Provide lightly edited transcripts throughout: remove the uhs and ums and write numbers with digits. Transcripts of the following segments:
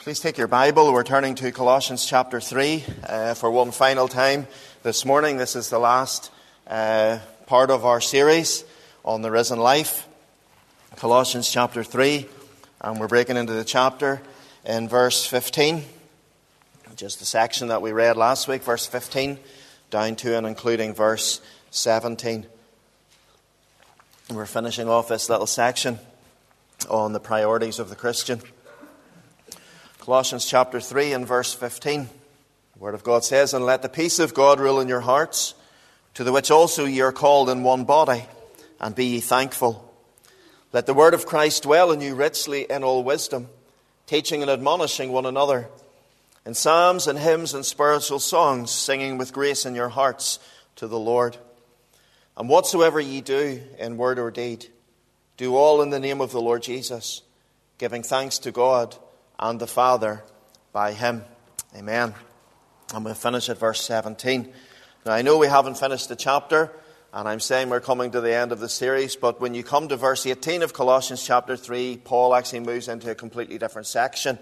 Please take your Bible. We're turning to Colossians chapter 3 for one final time this morning. This is the last part of our series on the risen life. Colossians chapter 3, and we're breaking into the chapter in verse 15. Just the section that we read last week, verse 15, down to and including verse 17. And we're finishing off this little section on the priorities of the Christian. Colossians chapter 3 and verse 15. The Word of God says, "And let the peace of God rule in your hearts, to the which also ye are called in one body, and be ye thankful. Let the word of Christ dwell in you richly in all wisdom, teaching and admonishing one another, in psalms and hymns and spiritual songs, singing with grace in your hearts to the Lord. And whatsoever ye do in word or deed, do all in the name of the Lord Jesus, giving thanks to God and the Father by him." Amen. And we'll finish at verse 17. Now, I know we haven't finished the chapter, and I'm saying we're coming to the end of the series, but when you come to verse 18 of Colossians chapter 3, Paul actually moves into a completely different section.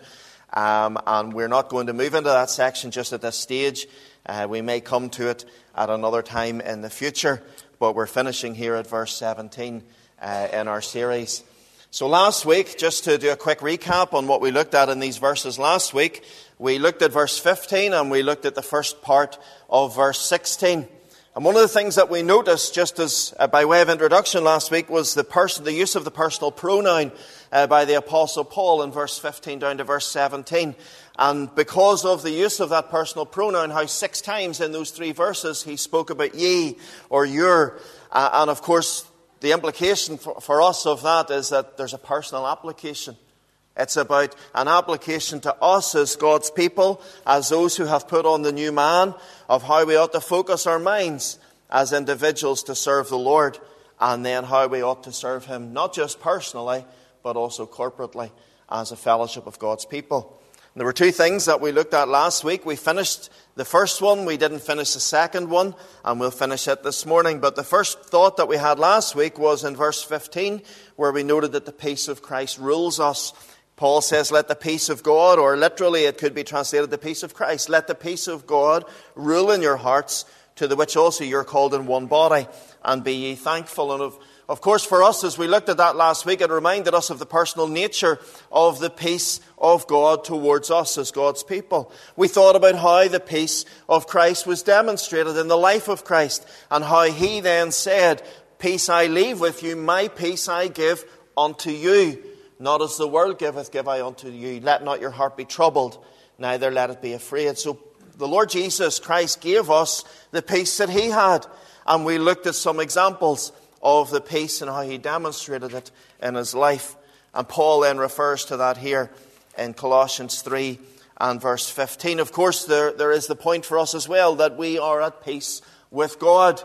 And we're not going to move into that section just at this stage. We may come to it at another time in the future, but we're finishing here at verse 17 in our series. So last week, just to do a quick recap on what we looked at in these verses last week, we looked at verse 15 and we looked at the first part of verse 16. And one of the things that we noticed, just as by way of introduction last week, was the use of the personal pronoun by the Apostle Paul in verse 15 down to verse 17. And because of the use of that personal pronoun, how 6 times in those 3 verses he spoke about ye or your. And of course, the implication for us of that is that there's a personal application. It's about an application to us as God's people, as those who have put on the new man, of how we ought to focus our minds as individuals to serve the Lord, and then how we ought to serve him, not just personally, but also corporately as a fellowship of God's people. And there were 2 things that we looked at last week. We finished the first one, we didn't finish the second one, and we'll finish it this morning. But the first thought that we had last week was in verse 15, where we noted that the peace of Christ rules us. Paul says, let the peace of God, or literally it could be translated the peace of Christ, let the peace of God rule in your hearts, to the which also you're called in one body, and be ye thankful. And of course, for us, as we looked at that last week, it reminded us of the personal nature of the peace of God towards us as God's people. We thought about how the peace of Christ was demonstrated in the life of Christ, and how he then said, "Peace I leave with you, my peace I give unto you. Not as the world giveth, give I unto you. Let not your heart be troubled, neither let it be afraid." So the Lord Jesus Christ gave us the peace that he had, and we looked at some examples of the peace and how he demonstrated it in his life. And Paul then refers to that here in Colossians 3 and verse 15. Of course, there is the point for us as well that we are at peace with God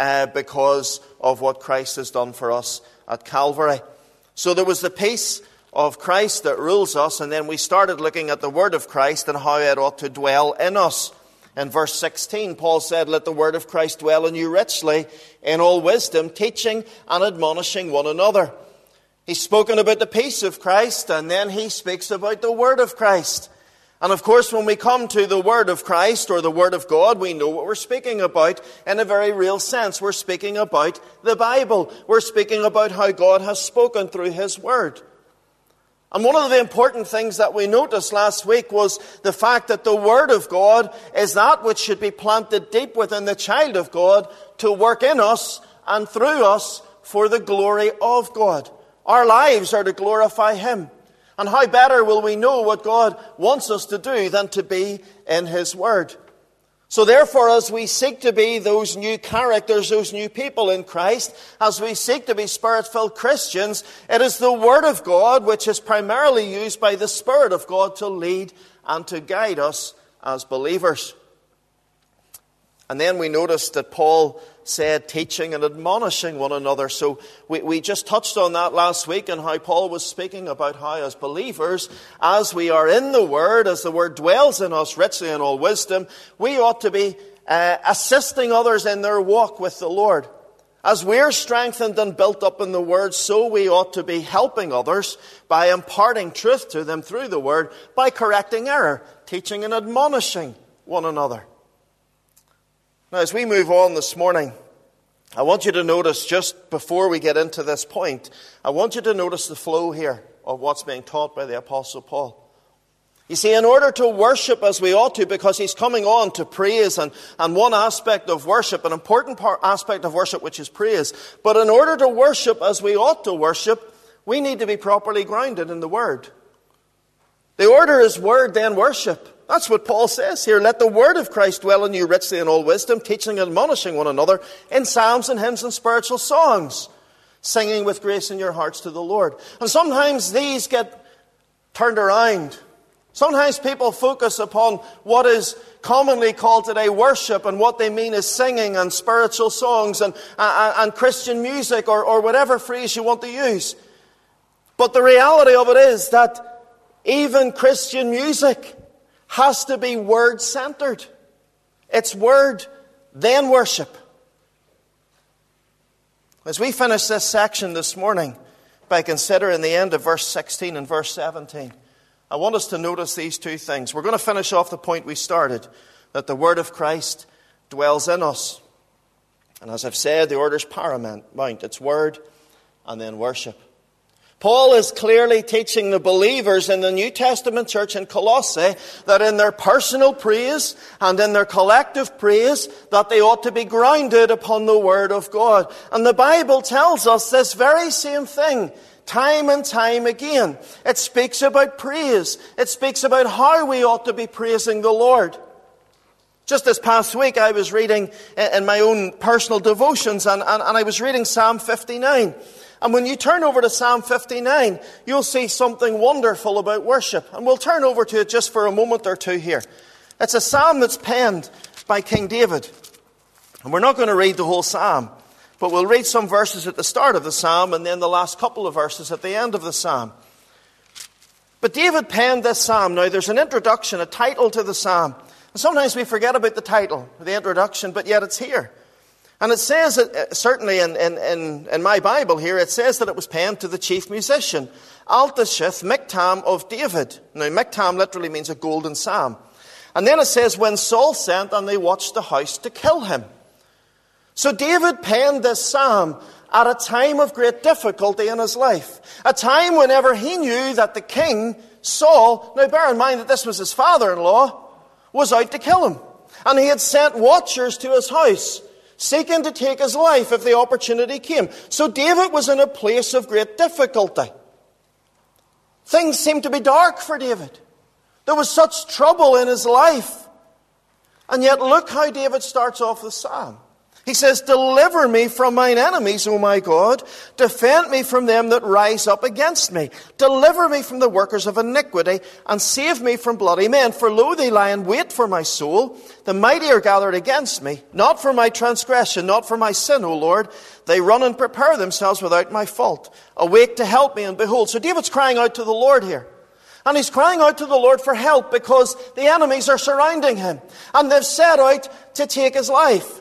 because of what Christ has done for us at Calvary. So there was the peace of Christ that rules us, and then we started looking at the word of Christ and how it ought to dwell in us. In verse 16, Paul said, "Let the word of Christ dwell in you richly, in all wisdom, teaching and admonishing one another." He's spoken about the peace of Christ, and then he speaks about the word of Christ. And of course, when we come to the word of Christ, or the word of God, we know what we're speaking about in a very real sense. We're speaking about the Bible. We're speaking about how God has spoken through his word. And one of the important things that we noticed last week was the fact that the Word of God is that which should be planted deep within the child of God to work in us and through us for the glory of God. Our lives are to glorify him. And how better will we know what God wants us to do than to be in his Word? So therefore, as we seek to be those new characters, those new people in Christ, as we seek to be Spirit-filled Christians, it is the Word of God which is primarily used by the Spirit of God to lead and to guide us as believers. And then we noticed that Paul said teaching and admonishing one another. So we just touched on that last week, and how Paul was speaking about how as believers, as we are in the Word, as the Word dwells in us richly in all wisdom, we ought to be assisting others in their walk with the Lord. As we're strengthened and built up in the Word, so we ought to be helping others by imparting truth to them through the Word, by correcting error, teaching and admonishing one another. Now, as we move on this morning, I want you to notice, just before we get into this point, I want you to notice the flow here of what's being taught by the Apostle Paul. You see, in order to worship as we ought to, because he's coming on to praise and one aspect of worship, an important aspect of worship, which is praise. But in order to worship as we ought to worship, we need to be properly grounded in the Word. The order is Word, then worship. That's what Paul says here. Let the Word of Christ dwell in you richly in all wisdom, teaching and admonishing one another in psalms and hymns and spiritual songs, singing with grace in your hearts to the Lord. And sometimes these get turned around. Sometimes people focus upon what is commonly called today worship, and what they mean is singing and spiritual songs and Christian music, or whatever phrase you want to use. But the reality of it is that even Christian music has to be Word-centered. It's Word, then worship. As we finish this section this morning by considering the end of verse 16 and verse 17, I want us to notice these two things. We're going to finish off the point we started, that the Word of Christ dwells in us. And as I've said, the order's paramount. It's Word and then worship. Paul is clearly teaching the believers in the New Testament church in Colossae that in their personal praise and in their collective praise, that they ought to be grounded upon the Word of God. And the Bible tells us this very same thing time and time again. It speaks about praise. It speaks about how we ought to be praising the Lord. Just this past week, I was reading in my own personal devotions, and I was reading Psalm 59. And when you turn over to Psalm 59, you'll see something wonderful about worship. And we'll turn over to it just for a moment or two here. It's a psalm that's penned by King David. And we're not going to read the whole psalm, but we'll read some verses at the start of the psalm and then the last couple of verses at the end of the psalm. But David penned this psalm. Now, there's an introduction, a title to the psalm. And sometimes we forget about the title, the introduction, but yet it's here. And it says, certainly in my Bible here, it says that it was penned to the chief musician, Altashith Miktam of David. Now, Miktam literally means a golden psalm. And then it says, when Saul sent and they watched the house to kill him. So David penned this psalm at a time of great difficulty in his life. A time whenever he knew that the king, Saul, now bear in mind that this was his father-in-law, was out to kill him. And he had sent watchers to his house, seeking to take his life if the opportunity came. So David was in a place of great difficulty. Things seemed to be dark for David. There was such trouble in his life. And yet look how David starts off the psalm. He says, deliver me from mine enemies, O my God. Defend me from them that rise up against me. Deliver me from the workers of iniquity, and save me from bloody men. For lo, they lie in wait for my soul. The mighty are gathered against me, not for my transgression, not for my sin, O Lord. They run and prepare themselves without my fault. Awake to help me, and behold. So David's crying out to the Lord here. And he's crying out to the Lord for help because the enemies are surrounding him. And they've set out to take his life.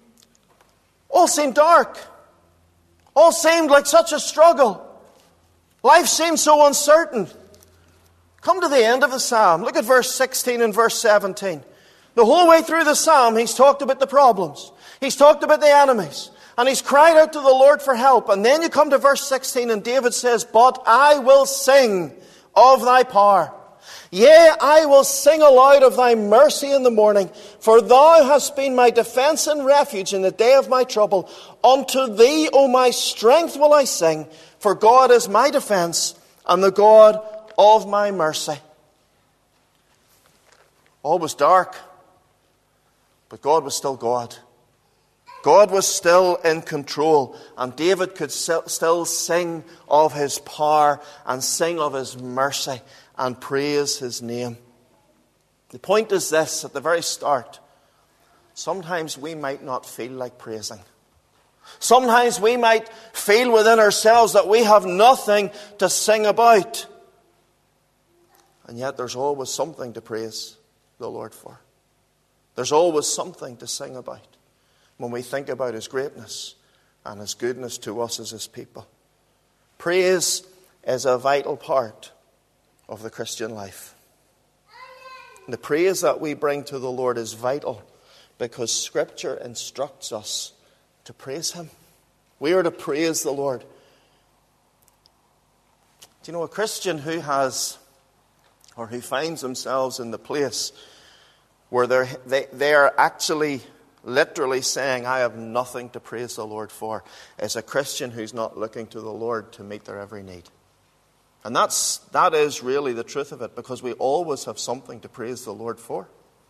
All seemed dark. All seemed like such a struggle. Life seemed so uncertain. Come to the end of the psalm. Look at verse 16 and verse 17. The whole way through the psalm, he's talked about the problems. He's talked about the enemies. And he's cried out to the Lord for help. And then you come to verse 16 and David says, but I will sing of thy power. Yea, I will sing aloud of thy mercy in the morning, for thou hast been my defense and refuge in the day of my trouble. Unto thee, O my strength, will I sing, for God is my defense and the God of my mercy. All was dark, but God was still God. God was still in control, and David could still sing of his power and sing of his mercy and praise his name. The point is this at the very start. Sometimes we might not feel like praising. Sometimes we might feel within ourselves that we have nothing to sing about. And yet there's always something to praise the Lord for. There's always something to sing about when we think about his greatness and his goodness to us as his people. Praise is a vital part of the Christian life. The praise that we bring to the Lord is vital because Scripture instructs us to praise him. We are to praise the Lord. Do you know, a Christian who has, or who finds themselves in the place where they are actually literally saying, I have nothing to praise the Lord for, is a Christian who's not looking to the Lord to meet their every need. And that is really the truth of it, because we always have something to praise the Lord for.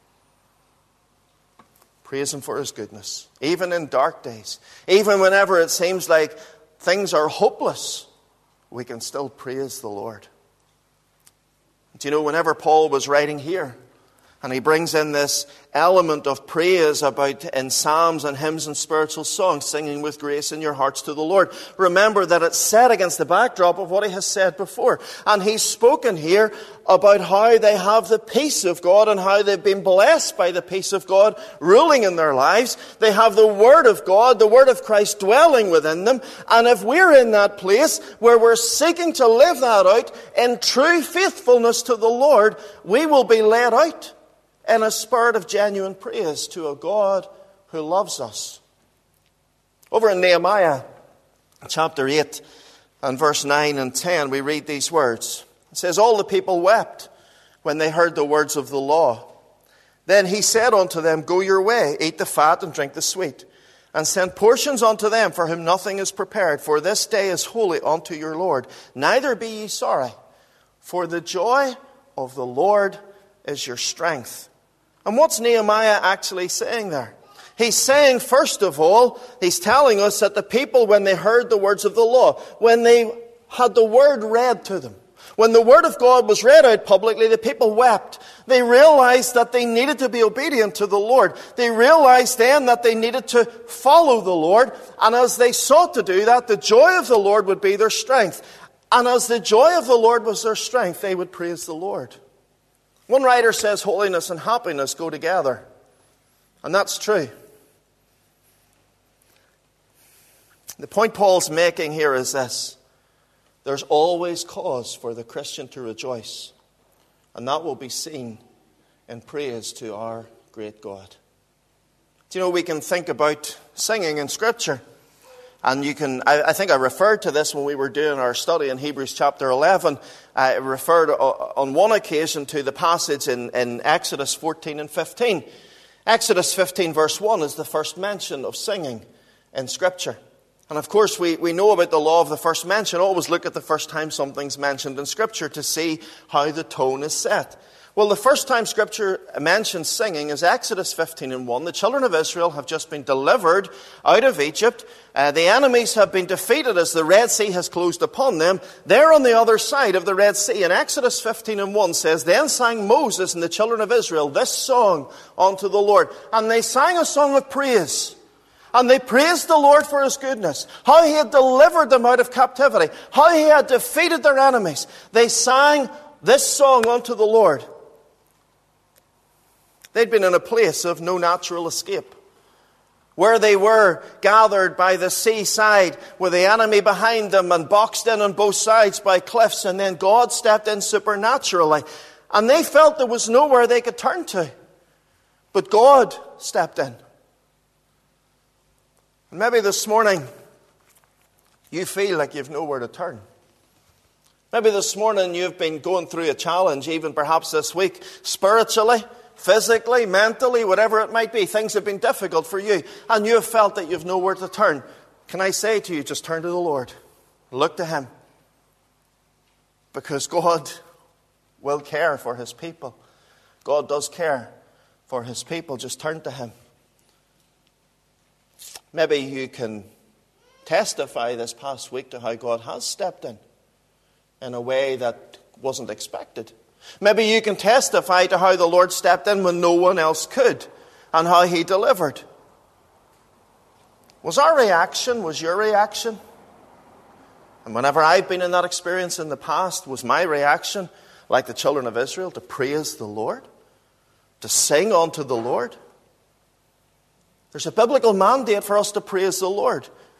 Praise him for his goodness. Even in dark days, even whenever it seems like things are hopeless, we can still praise the Lord. Do you know, whenever Paul was writing here, and he brings in this element of praise about in psalms and hymns and spiritual songs, singing with grace in your hearts to the Lord. Remember that it's set against the backdrop of what he has said before. And he's spoken here about how they have the peace of God and how they've been blessed by the peace of God ruling in their lives. They have the Word of God, the Word of Christ dwelling within them. And if we're in that place where we're seeking to live that out in true faithfulness to the Lord, we will be led out in a spirit of genuine praise to a God who loves us. Over in Nehemiah chapter 8 and verse 9 and 10, we read these words. It says, all the people wept when they heard the words of the law. Then he said unto them, go your way, eat the fat and drink the sweet, and send portions unto them for whom nothing is prepared. For this day is holy unto your Lord. Neither be ye sorry, for the joy of the Lord is your strength. And what's Nehemiah actually saying there? He's saying, first of all, he's telling us that the people, when they heard the words of the law, when they had the word read to them, when the word of God was read out publicly, the people wept. They realized that they needed to be obedient to the Lord. They realized then that they needed to follow the Lord. And as they sought to do that, the joy of the Lord would be their strength. And as the joy of the Lord was their strength, they would praise the Lord. One writer says holiness and happiness go together. And that's true. The point Paul's making here is this. There's always cause for the Christian to rejoice. And that will be seen in praise to our great God. Do you know, we can think about singing in Scripture. And you can, I think I referred to this when we were doing our study in Hebrews chapter 11. I referred on one occasion to the passage in Exodus 14 and 15. Exodus 15 verse 1 is the first mention of singing in Scripture. And of course we know about the law of the first mention. Always look at the first time something's mentioned in Scripture to see how the tone is set. Well, the first time Scripture mentions singing is Exodus 15 and 1. The children of Israel have just been delivered out of Egypt. The enemies have been defeated as the Red Sea has closed upon them. They're on the other side of the Red Sea. And Exodus 15 and 1 says, then sang Moses and the children of Israel this song unto the Lord. And they sang a song of praise. And they praised the Lord for his goodness, how he had delivered them out of captivity, how he had defeated their enemies. They sang this song unto the Lord. They'd been in a place of no natural escape, where they were gathered by the seaside with the enemy behind them and boxed in on both sides by cliffs, and then God stepped in supernaturally. And they felt there was nowhere they could turn to. But God stepped in. And maybe this morning you feel like you've nowhere to turn. Maybe this morning you've been going through a challenge, even perhaps this week, spiritually, physically, mentally, whatever it might be. Things have been difficult for you, and you have felt that you've nowhere to turn. Can I say to you, just turn to the Lord. Look to him. Because God will care for his people. God does care for his people. Just turn to him. Maybe you can testify this past week to how God has stepped in a way that wasn't expected. Maybe you can testify to how the Lord stepped in when no one else could, and how he delivered. Was our reaction, was your reaction? And whenever I've been in that experience in the past, was my reaction, like the children of Israel, to praise the Lord? To sing unto the Lord? There's a biblical mandate for us to praise the Lord.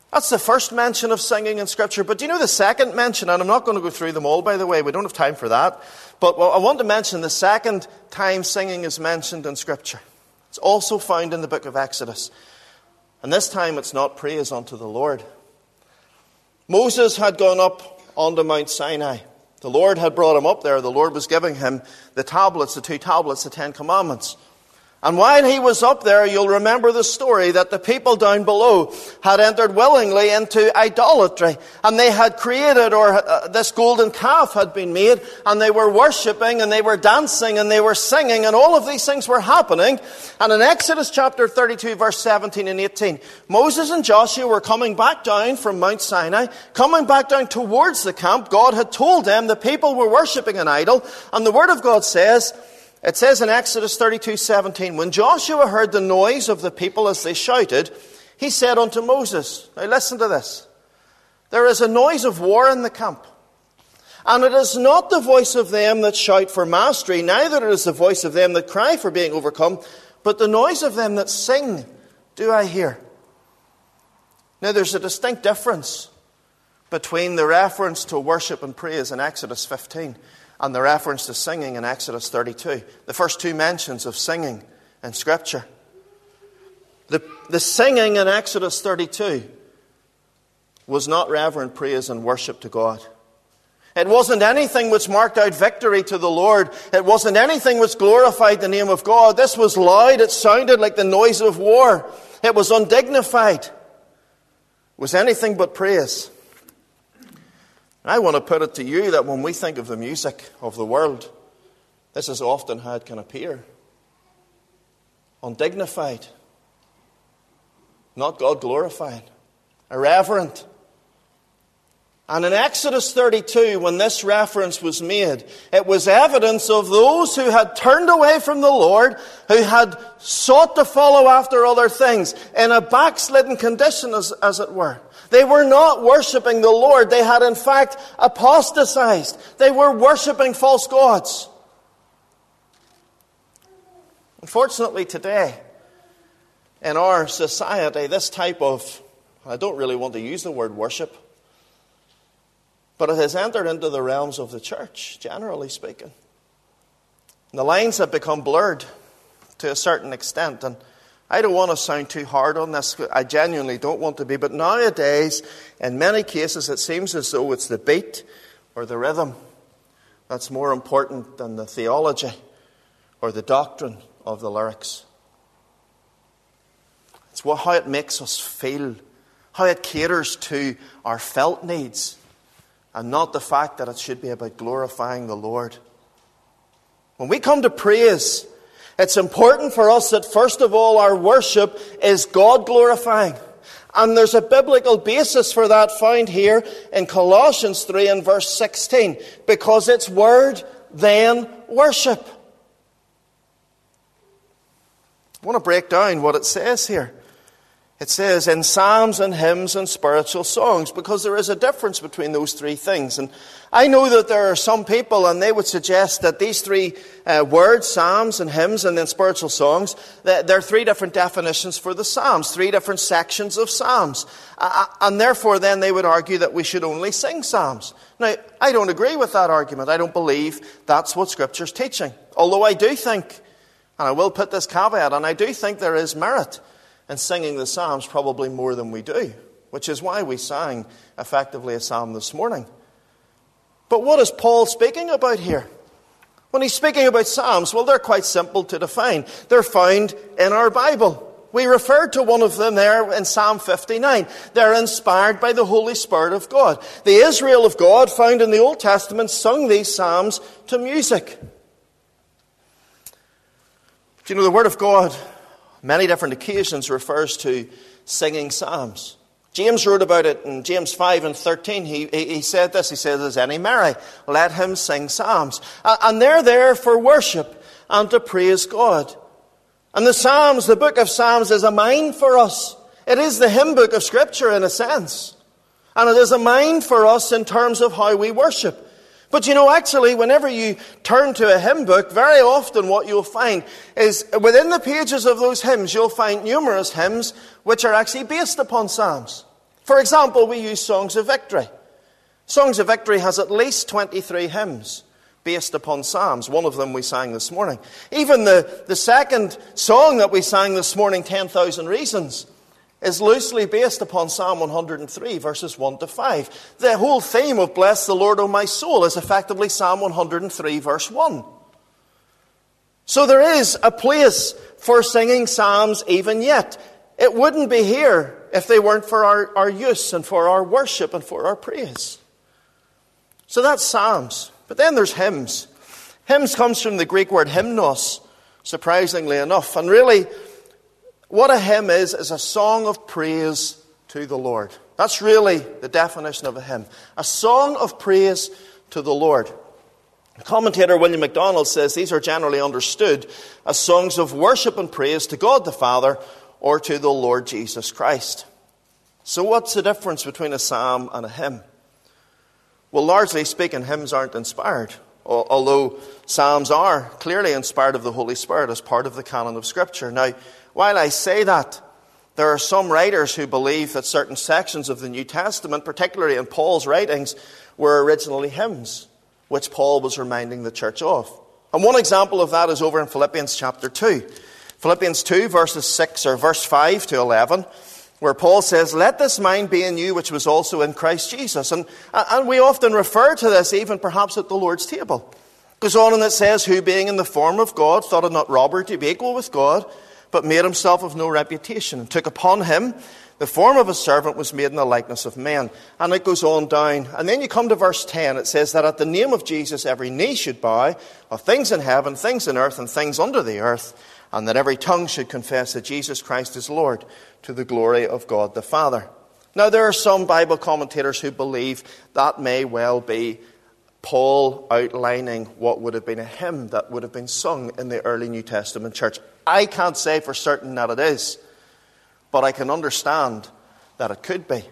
That's the first mention of singing in Scripture. But do you know the second mention? And I'm not going to go through them all, by the way. We don't have time for that. But I want to mention the second time singing is mentioned in Scripture. It's also found in the book of Exodus. And this time it's not praise unto the Lord. Moses had gone up onto Mount Sinai. The Lord had brought him up there. The Lord was giving him the tablets, the 2 tablets, the 10 commandments. And while he was up there, you'll remember the story that the people down below had entered willingly into idolatry. And they had created, this golden calf had been made, and they were worshipping, and they were dancing, and they were singing, and all of these things were happening. And in Exodus chapter 32, verse 17 and 18, Moses and Joshua were coming back down from Mount Sinai, coming back down towards the camp. God had told them the people were worshipping an idol, and the Word of God says, it says in Exodus 32:17, when Joshua heard the noise of the people as they shouted, he said unto Moses, now listen to this, there is a noise of war in the camp, and it is not the voice of them that shout for mastery, neither is the voice of them that cry for being overcome, but the noise of them that sing do I hear. Now there's a distinct difference between the reference to worship and praise in Exodus 15 and the reference to singing in Exodus 32. The first 2 mentions of singing in Scripture. The singing in Exodus 32 was not reverent praise and worship to God. It wasn't anything which marked out victory to the Lord. It wasn't anything which glorified the name of God. This was loud. It sounded like the noise of war. It was undignified. It was anything but praise. I want to put it to you that when we think of the music of the world, this is often how it can appear. Undignified. Not God glorified. Irreverent. And in Exodus 32, when this reference was made, it was evidence of those who had turned away from the Lord, who had sought to follow after other things, in a backslidden condition, as it were. They were not worshipping the Lord. They had in fact apostatized. They were worshipping false gods. Unfortunately today, in our society, this type of, I don't really want to use the word worship, but it has entered into the realms of the church, generally speaking. And the lines have become blurred to a certain extent, and I don't want to sound too hard on this. I genuinely don't want to be. But nowadays, in many cases, it seems as though it's the beat or the rhythm that's more important than the theology or the doctrine of the lyrics. It's how it makes us feel, how it caters to our felt needs, and not the fact that it should be about glorifying the Lord. When we come to praise, it's important for us that first of all our worship is God glorifying. And there's a biblical basis for that found here in Colossians 3 and verse 16. Because it's word, then worship. I want to break down what it says here. It says in psalms and hymns and spiritual songs, because there is a difference between those 3 things. And I know that there are some people, and they would suggest that these 3 words, psalms and hymns and then spiritual songs, that there are 3 different definitions for the psalms, 3 different sections of psalms. And therefore then they would argue that we should only sing psalms. Now, I don't agree with that argument. I don't believe that's what Scripture's teaching. Although I do think, and I will put this caveat, and I do think there is merit and singing the psalms probably more than we do, which is why we sang effectively a psalm this morning. But what is Paul speaking about here? When he's speaking about psalms, well, they're quite simple to define. They're found in our Bible. We referred to one of them there in Psalm 59. They're inspired by the Holy Spirit of God. The Israel of God found in the Old Testament sung these psalms to music. Do you know the Word of God many different occasions refers to singing psalms? James wrote about it in James 5 and 13. He said this. He said, "Is any merry? Let him sing psalms." And they're there for worship and to praise God. And the Psalms, the book of Psalms, is a mind for us. It is the hymn book of Scripture in a sense. And it is a mind for us in terms of how we worship. But you know, actually, whenever you turn to a hymn book, very often what you'll find is within the pages of those hymns, you'll find numerous hymns which are actually based upon psalms. For example, we use Songs of Victory. Songs of Victory has at least 23 hymns based upon Psalms. One of them we sang this morning. Even the second song that we sang this morning, 10,000 Reasons, is loosely based upon Psalm 103, verses 1 to 5. The whole theme of Bless the Lord, O my soul, is effectively Psalm 103, verse 1. So there is a place for singing psalms even yet. It wouldn't be here if they weren't for our use and for our worship and for our praise. So that's psalms. But then there's hymns. Hymns comes from the Greek word hymnos, surprisingly enough. And really, what a hymn is a song of praise to the Lord. That's really the definition of a hymn. A song of praise to the Lord. Commentator William MacDonald says these are generally understood as songs of worship and praise to God the Father or to the Lord Jesus Christ. So what's the difference between a psalm and a hymn? Well, largely speaking, hymns aren't inspired, although psalms are clearly inspired of the Holy Spirit as part of the canon of Scripture. Now, while I say that, there are some writers who believe that certain sections of the New Testament, particularly in Paul's writings, were originally hymns, which Paul was reminding the church of. And one example of that is over in Philippians chapter 2. Philippians 2, verse 5 to 11, where Paul says, "Let this mind be in you, which was also in Christ Jesus." And we often refer to this even perhaps at the Lord's table. It goes on and it says, "Who being in the form of God, thought it not robbery to be equal with God, but made himself of no reputation, and took upon him the form of a servant, was made in the likeness of men." And it goes on down. And then you come to verse 10. It says that at the name of Jesus every knee should bow, of things in heaven, things in earth, and things under the earth, and that every tongue should confess that Jesus Christ is Lord, to the glory of God the Father. Now, there are some Bible commentators who believe that may well be Paul outlining what would have been a hymn that would have been sung in the early New Testament church. I can't say for certain that it is, but I can understand that it could be.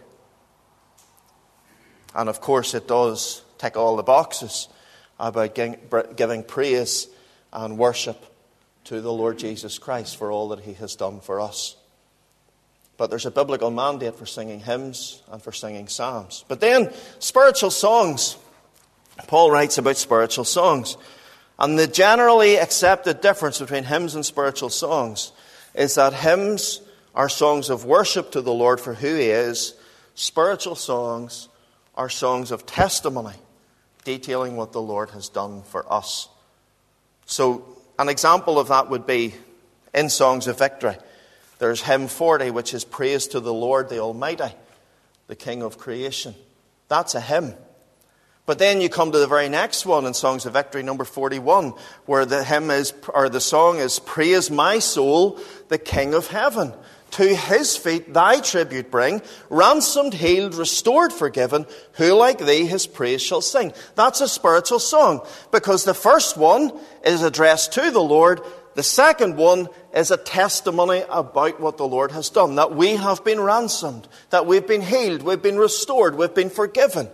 And of course, it does tick all the boxes about giving praise and worship to the Lord Jesus Christ for all that he has done for us. But there's a biblical mandate for singing hymns and for singing psalms. But then, spiritual songs. Paul writes about spiritual songs. And the generally accepted difference between hymns and spiritual songs is that hymns are songs of worship to the Lord for who he is. Spiritual songs are songs of testimony, detailing what the Lord has done for us. So, an example of that would be in Songs of Victory. There's hymn 40, which is praise to the Lord the Almighty, the King of creation. That's a hymn. But then you come to the very next one in Songs of Victory, number 41, where the hymn is, or the song is, "Praise my soul, the King of heaven. To his feet thy tribute bring, ransomed, healed, restored, forgiven. Who like thee his praise shall sing?" That's a spiritual song, because the first one is addressed to the Lord. The second one is a testimony about what the Lord has done, that we have been ransomed, that we've been healed, we've been restored, we've been forgiven.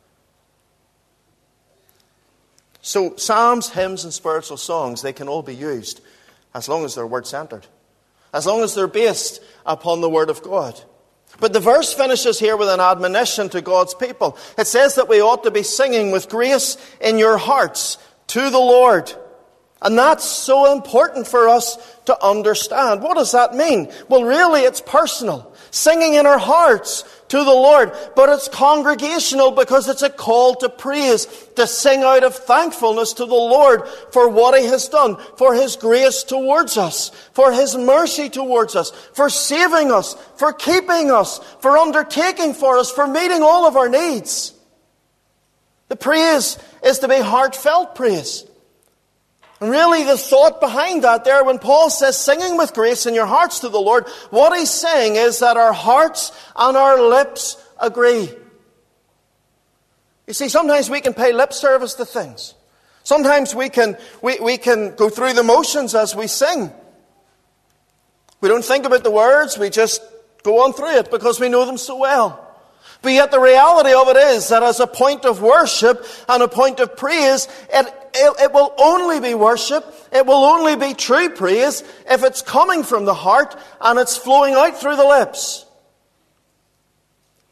So psalms, hymns, and spiritual songs, they can all be used as long as they're word-centered, as long as they're based upon the Word of God. But the verse finishes here with an admonition to God's people. It says that we ought to be singing with grace in your hearts to the Lord. And that's so important for us to understand. What does that mean? Well, really, it's personal. Singing in our hearts to the Lord. But it's congregational because it's a call to praise, to sing out of thankfulness to the Lord for what he has done, for his grace towards us, for his mercy towards us, for saving us, for keeping us, for undertaking for us, for meeting all of our needs. The praise is to be heartfelt praise. And really the thought behind that there, when Paul says singing with grace in your hearts to the Lord, what he's saying is that our hearts and our lips agree. You see, sometimes we can pay lip service to things. Sometimes we can go through the motions as we sing. We don't think about the words, we just go on through it because we know them so well. But yet the reality of it is that as a point of worship and a point of praise, it will only be worship, it will only be true praise if it's coming from the heart and it's flowing out through the lips.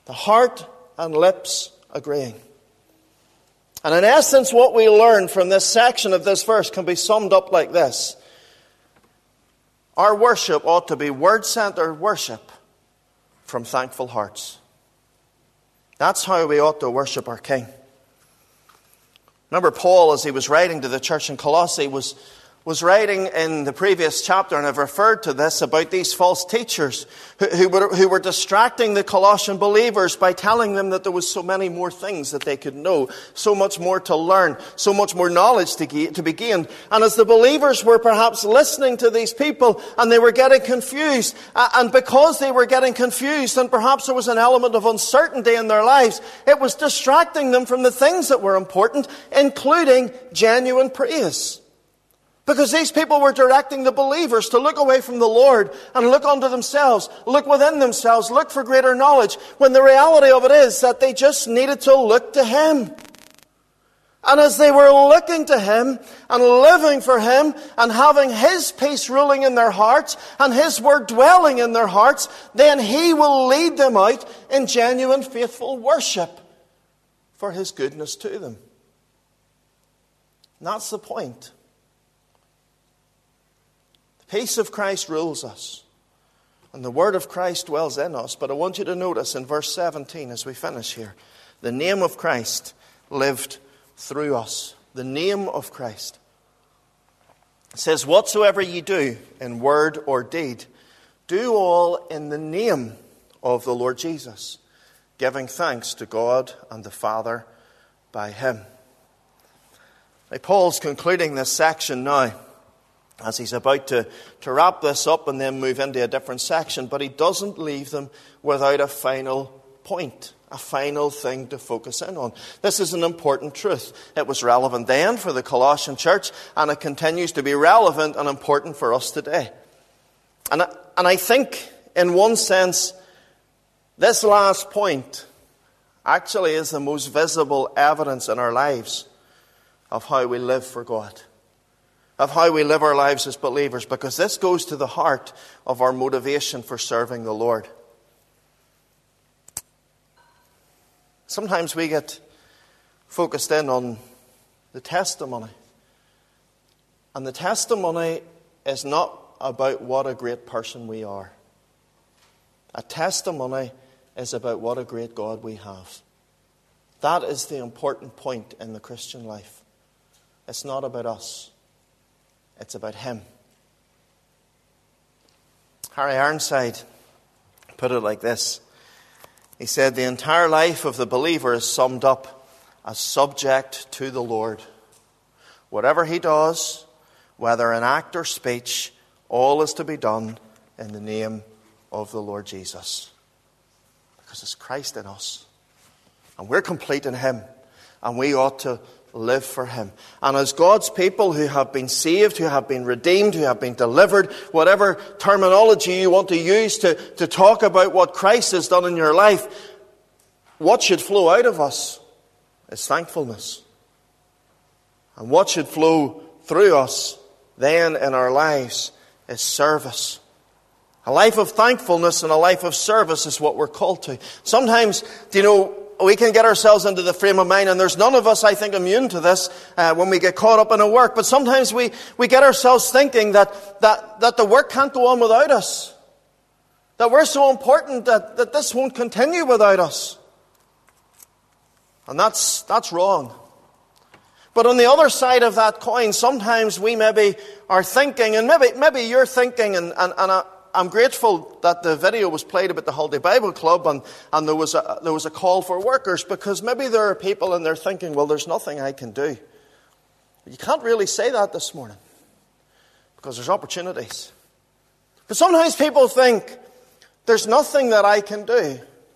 The heart and lips agreeing. And in essence, what we learn from this section of this verse can be summed up like this. Our worship ought to be word-centered worship from thankful hearts. That's how we ought to worship our King. Remember, Paul, as he was writing to the church in Colossae, was writing in the previous chapter, and I've referred to this, about these false teachers who were distracting the Colossian believers by telling them that there was so many more things that they could know, so much more to learn, so much more knowledge to be gained. And as the believers were perhaps listening to these people, and they were getting confused, and because they were getting confused, and perhaps there was an element of uncertainty in their lives, it was distracting them from the things that were important, including genuine praise. Because these people were directing the believers to look away from the Lord and look unto themselves, look within themselves, look for greater knowledge, when the reality of it is that they just needed to look to Him. And as they were looking to Him and living for Him and having His peace ruling in their hearts and His word dwelling in their hearts, then He will lead them out in genuine faithful worship for His goodness to them. And that's the point. Peace of Christ rules us, and the word of Christ dwells in us. But I want you to notice in verse 17 as we finish here, the name of Christ lived through us. The name of Christ. It says, whatsoever ye do in word or deed, do all in the name of the Lord Jesus, giving thanks to God and the Father by Him. Now, Paul's concluding this section now, as he's about to wrap this up and then move into a different section. But he doesn't leave them without a final point, a final thing to focus in on. This is an important truth. It was relevant then for the Colossian church, and it continues to be relevant and important for us today. And I think, in one sense, this last point actually is the most visible evidence in our lives of how we live for God, of how we live our lives as believers, because this goes to the heart of our motivation for serving the Lord. Sometimes we get focused in on the testimony. And the testimony is not about what a great person we are. A testimony is about what a great God we have. That is the important point in the Christian life. It's not about us. It's about Him. Harry Ironside put it like this. He said, the entire life of the believer is summed up as subject to the Lord. Whatever he does, whether in act or speech, all is to be done in the name of the Lord Jesus. Because it's Christ in us. And we're complete in Him. And we ought to live for Him. And as God's people who have been saved, who have been redeemed, who have been delivered, whatever terminology you want to use to talk about what Christ has done in your life, what should flow out of us is thankfulness. And what should flow through us then in our lives is service. A life of thankfulness and a life of service is what we're called to. Sometimes, we can get ourselves into the frame of mind, and there's none of us, I think, immune to this when we get caught up in our work. But sometimes we get ourselves thinking that the work can't go on without us. That we're so important that this won't continue without us. And that's wrong. But on the other side of that coin, sometimes we maybe are thinking, and maybe you're thinking, and I'm grateful that the video was played about the Holiday Bible Club and there was a call for workers, because maybe there are people and they're thinking, well, there's nothing I can do. But you can't really say that this morning, because there's opportunities. But sometimes people think, there's nothing that I can do.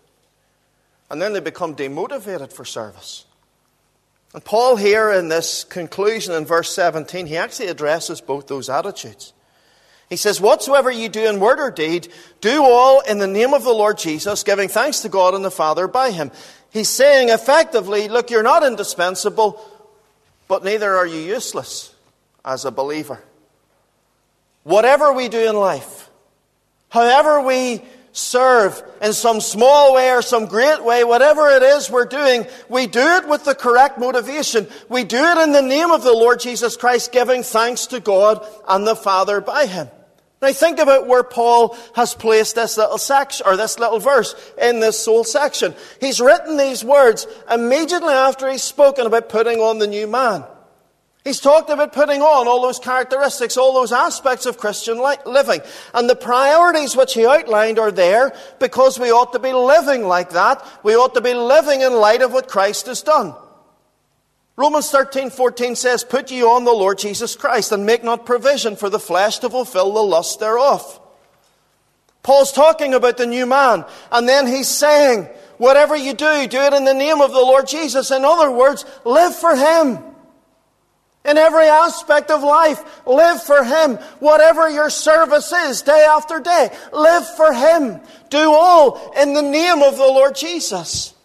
And then they become demotivated for service. And Paul here in this conclusion in verse 17, he actually addresses both those attitudes. He says, whatsoever you do in word or deed, do all in the name of the Lord Jesus, giving thanks to God and the Father by Him. He's saying effectively, look, you're not indispensable, but neither are you useless as a believer. Whatever we do in life, however we serve in some small way or some great way, whatever it is we're doing, we do it with the correct motivation. We do it in the name of the Lord Jesus Christ, giving thanks to God and the Father by Him. Now think about where Paul has placed this little section, or this little verse in this whole section. He's written these words immediately after he's spoken about putting on the new man. He's talked about putting on all those characteristics, all those aspects of Christian living. And the priorities which he outlined are there because we ought to be living like that. We ought to be living in light of what Christ has done. Romans 13:14 says, "Put ye on the Lord Jesus Christ, and make not provision for the flesh to fulfill the lust thereof." Paul's talking about the new man, and then he's saying, whatever you do, do it in the name of the Lord Jesus. In other words, live for Him. In every aspect of life, live for Him. Whatever your service is, day after day, live for Him. Do all in the name of the Lord Jesus.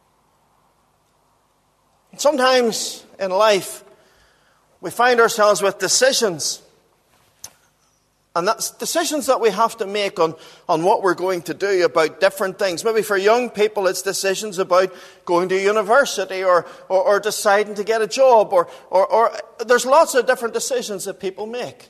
Sometimes in life, we find ourselves with decisions. And that's decisions that we have to make on what we're going to do about different things. Maybe for young people, it's decisions about going to university or deciding to get a job. Or there's lots of different decisions that people make.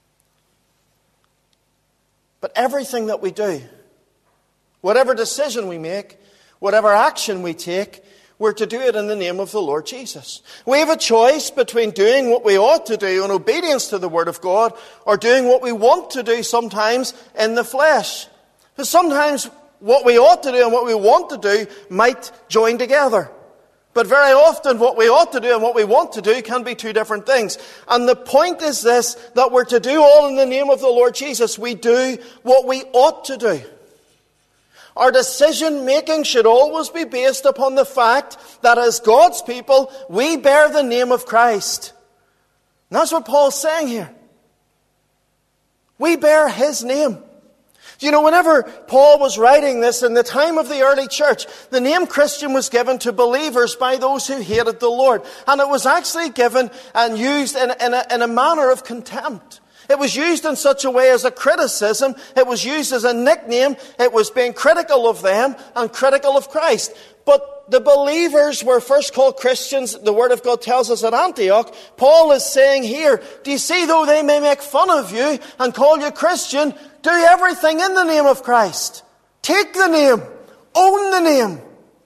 But everything that we do, whatever decision we make, whatever action we take, we're to do it in the name of the Lord Jesus. We have a choice between doing what we ought to do in obedience to the Word of God or doing what we want to do sometimes in the flesh. Because sometimes what we ought to do and what we want to do might join together. But very often what we ought to do and what we want to do can be two different things. And the point is this, that we're to do all in the name of the Lord Jesus. We do what we ought to do. Our decision-making should always be based upon the fact that as God's people, we bear the name of Christ. And that's what Paul's saying here. We bear His name. You know, whenever Paul was writing this in the time of the early church, the name Christian was given to believers by those who hated the Lord. And it was actually given and used in a manner of contempt. It was used in such a way as a criticism. It was used as a nickname. It was being critical of them and critical of Christ. But the believers were first called Christians. The Word of God tells us at Antioch. Paul is saying here, do you see, though they may make fun of you and call you Christian, do everything in the name of Christ. Take the name. Own the name.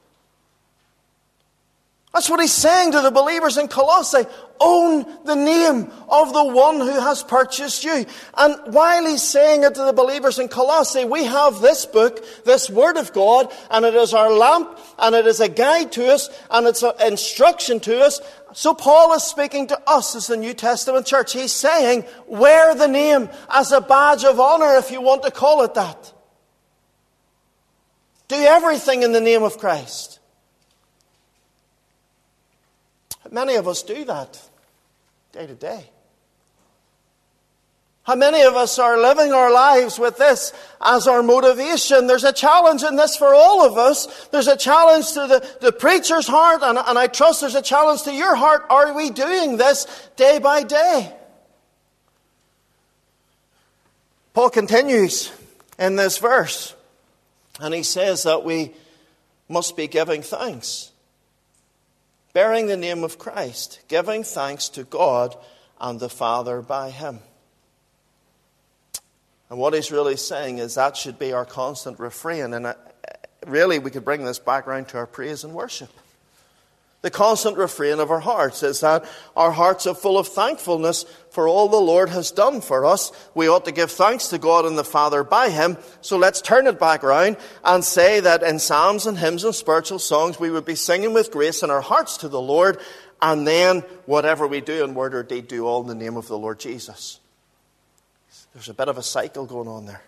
That's what he's saying to the believers in Colossae. Own the name of the one who has purchased you. And while he's saying it to the believers in Colossae, we have this book, this Word of God, and it is our lamp, and it is a guide to us, and it's an instruction to us. So Paul is speaking to us as the New Testament church. He's saying, wear the name as a badge of honor, if you want to call it that. Do everything in the name of Christ. Many of us do that day to day. How many of us are living our lives with this as our motivation? There's a challenge in this for all of us. There's a challenge to the preacher's heart, and I trust there's a challenge to your heart. Are we doing this day by day? Paul continues in this verse, and he says that we must be giving thanks. Bearing the name of Christ, giving thanks to God and the Father by Him. And what he's really saying is that should be our constant refrain. And really we could bring this back around to our praise and worship. The constant refrain of our hearts is that our hearts are full of thankfulness for all the Lord has done for us. We ought to give thanks to God and the Father by Him. So let's turn it back around and say that in psalms and hymns and spiritual songs we would be singing with grace in our hearts to the Lord. And then whatever we do in word or deed, do all in the name of the Lord Jesus. There's a bit of a cycle going on there.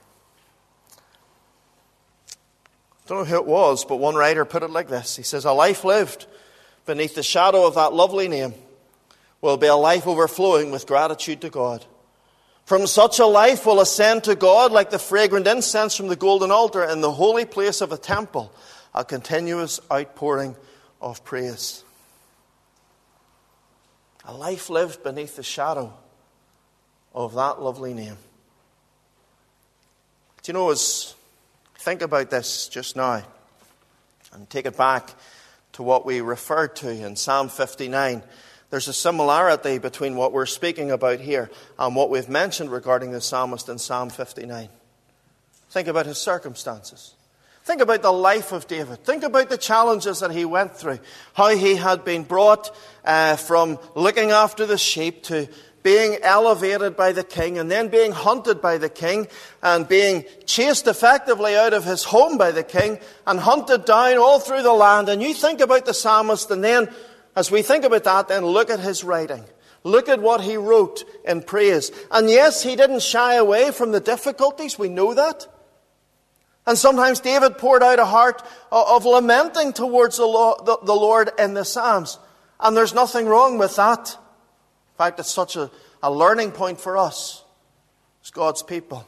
I don't know who it was, but one writer put it like this. He says, a life lived beneath the shadow of that lovely name will be a life overflowing with gratitude to God. From such a life will ascend to God like the fragrant incense from the golden altar in the holy place of a temple, a continuous outpouring of praise. A life lived beneath the shadow of that lovely name. Do you know, as I Think about this just now and take it back to what we referred to in Psalm 59. There's a similarity between what we're speaking about here and what we've mentioned regarding the psalmist in Psalm 59. Think about his circumstances. Think about the life of David. Think about the challenges that he went through. How he had been brought from looking after the sheep to being elevated by the king and then being hunted by the king and being chased effectively out of his home by the king and hunted down all through the land. And you think about the psalmist, and then as we think about that, then look at his writing. Look at what he wrote in praise. And yes, he didn't shy away from the difficulties. We know that. And sometimes David poured out a heart of lamenting towards the Lord in the Psalms. And there's nothing wrong with that. In fact, it's such a learning point for us as God's people.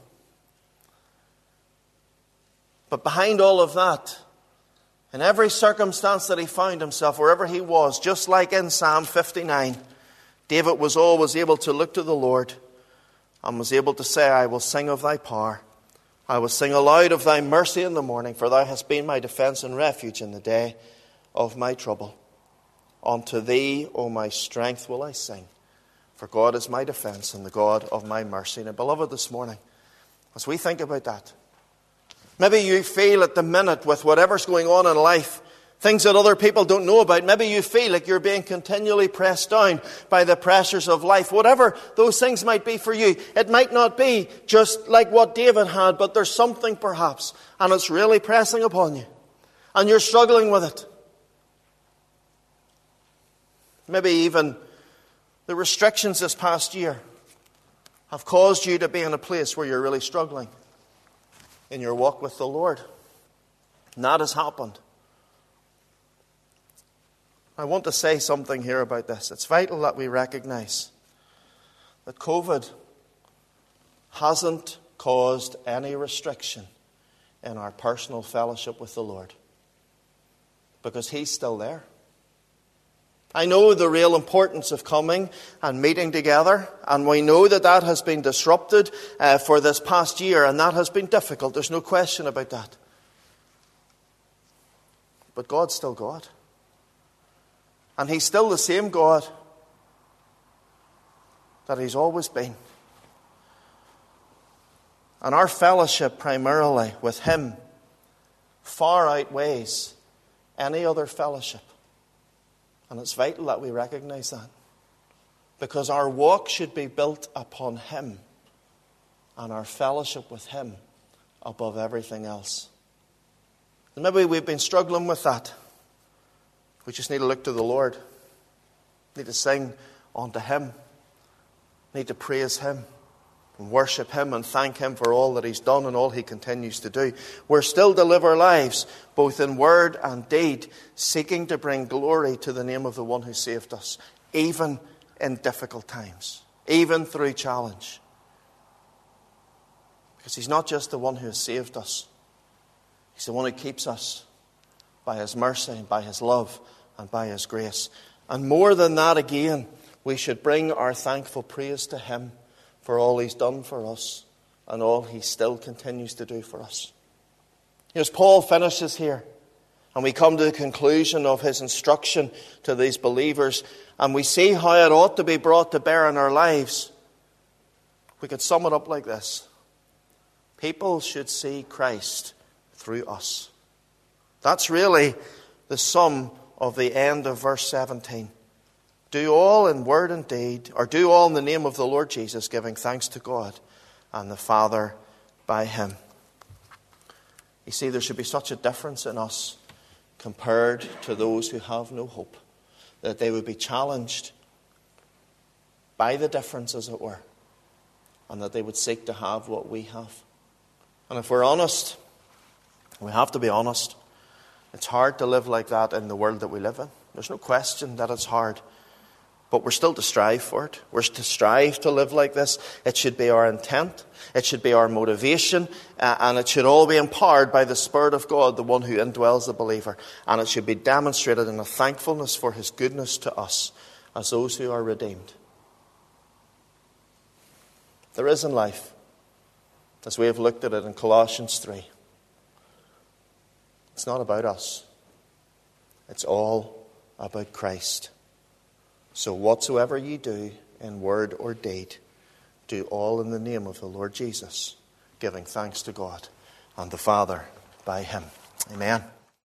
But behind all of that, in every circumstance that he found himself, wherever he was, just like in Psalm 59, David was always able to look to the Lord and was able to say, I will sing of thy power. I will sing aloud of thy mercy in the morning, for thou hast been my defense and refuge in the day of my trouble. Unto thee, O my strength, will I sing, for God is my defense and the God of my mercy. Now, beloved, this morning, as we think about that, maybe you feel at the minute with whatever's going on in life, things that other people don't know about, maybe you feel like you're being continually pressed down by the pressures of life. Whatever those things might be for you, it might not be just like what David had, but there's something perhaps, and it's really pressing upon you, and you're struggling with it. Maybe even the restrictions this past year have caused you to be in a place where you're really struggling in your walk with the Lord. And that has happened. I want to say something here about this. It's vital that we recognize that COVID hasn't caused any restriction in our personal fellowship with the Lord, because He's still there. I know the real importance of coming and meeting together, and we know that that has been disrupted for this past year, and that has been difficult. There's no question about that. But God's still God. And He's still the same God that He's always been. And our fellowship primarily with Him far outweighs any other fellowship. And it's vital that we recognize that. Because our walk should be built upon Him and our fellowship with Him above everything else. And maybe we've been struggling with that. We just need to look to the Lord. Need to sing unto Him. Need to praise Him and worship Him and thank Him for all that He's done and all He continues to do. We're still to live our lives, both in word and deed, seeking to bring glory to the name of the one who saved us, even in difficult times, even through challenge. Because He's not just the one who has saved us. He's the one who keeps us by His mercy and by His love and by His grace. And more than that, again, we should bring our thankful praise to Him for all He's done for us and all He still continues to do for us. As Paul finishes here, and we come to the conclusion of his instruction to these believers, and we see how it ought to be brought to bear in our lives, we could sum it up like this. People should see Christ through us. That's really the sum of the end of verse 17. Do all in word and deed, or do all in the name of the Lord Jesus, giving thanks to God and the Father by Him. You see, there should be such a difference in us compared to those who have no hope, that they would be challenged by the difference, as it were, and that they would seek to have what we have. And if we're honest, we have to be honest, it's hard to live like that in the world that we live in. There's no question that it's hard. But we're still to strive for it. We're to strive to live like this. It should be our intent. It should be our motivation. And it should all be empowered by the Spirit of God, the one who indwells the believer. And it should be demonstrated in a thankfulness for His goodness to us as those who are redeemed. There is in life, as we have looked at it in Colossians 3, It's not about us. It's all about Christ. So whatsoever ye do in word or deed, do all in the name of the Lord Jesus, giving thanks to God and the Father by him. Amen.